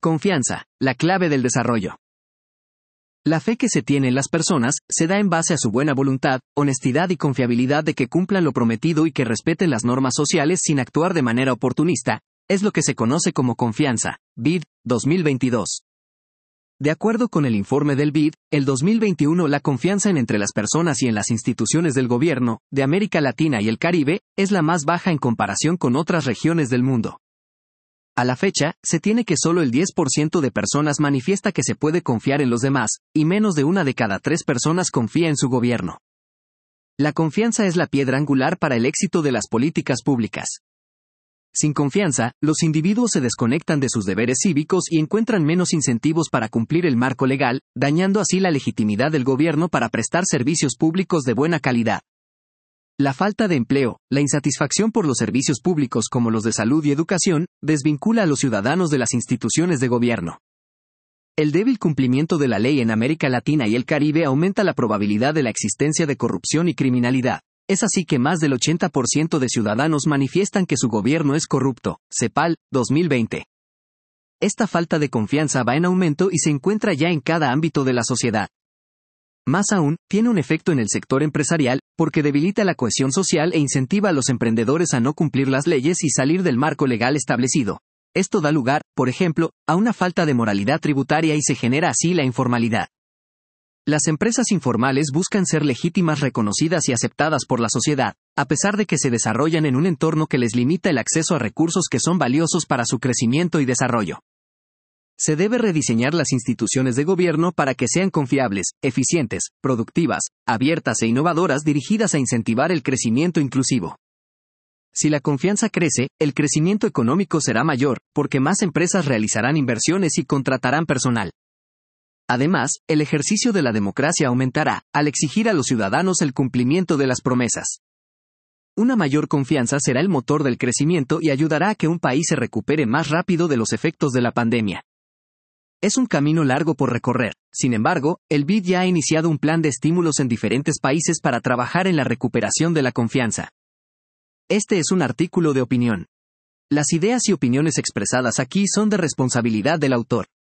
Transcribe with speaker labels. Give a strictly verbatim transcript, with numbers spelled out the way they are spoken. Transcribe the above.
Speaker 1: Confianza, la clave del desarrollo. La fe que se tiene en las personas se da en base a su buena voluntad, honestidad y confiabilidad de que cumplan lo prometido y que respeten las normas sociales sin actuar de manera oportunista, es lo que se conoce como confianza. B I D, dos mil veintidós. De acuerdo con el informe del B I D, el dos mil veintiuno la confianza en entre las personas y en las instituciones del gobierno, de América Latina y el Caribe, es la más baja en comparación con otras regiones del mundo. A la fecha, se tiene que solo el diez por ciento de personas manifiesta que se puede confiar en los demás, y menos de una de cada tres personas confía en su gobierno. La confianza es la piedra angular para el éxito de las políticas públicas. Sin confianza, los individuos se desconectan de sus deberes cívicos y encuentran menos incentivos para cumplir el marco legal, dañando así la legitimidad del gobierno para prestar servicios públicos de buena calidad. La falta de empleo, la insatisfacción por los servicios públicos como los de salud y educación, desvincula a los ciudadanos de las instituciones de gobierno. El débil cumplimiento de la ley en América Latina y el Caribe aumenta la probabilidad de la existencia de corrupción y criminalidad. Es así que más del ochenta por ciento de ciudadanos manifiestan que su gobierno es corrupto. CEPAL, dos mil veinte. Esta falta de confianza va en aumento y se encuentra ya en cada ámbito de la sociedad. Más aún, tiene un efecto en el sector empresarial, porque debilita la cohesión social e incentiva a los emprendedores a no cumplir las leyes y salir del marco legal establecido. Esto da lugar, por ejemplo, a una falta de moralidad tributaria y se genera así la informalidad. Las empresas informales buscan ser legítimas, reconocidas y aceptadas por la sociedad, a pesar de que se desarrollan en un entorno que les limita el acceso a recursos que son valiosos para su crecimiento y desarrollo. Se debe rediseñar las instituciones de gobierno para que sean confiables, eficientes, productivas, abiertas e innovadoras dirigidas a incentivar el crecimiento inclusivo. Si la confianza crece, el crecimiento económico será mayor, porque más empresas realizarán inversiones y contratarán personal. Además, el ejercicio de la democracia aumentará, al exigir a los ciudadanos el cumplimiento de las promesas. Una mayor confianza será el motor del crecimiento y ayudará a que un país se recupere más rápido de los efectos de la pandemia. Es un camino largo por recorrer. Sin embargo, el B I D ya ha iniciado un plan de estímulos en diferentes países para trabajar en la recuperación de la confianza. Este es un artículo de opinión. Las ideas y opiniones expresadas aquí son de responsabilidad del autor.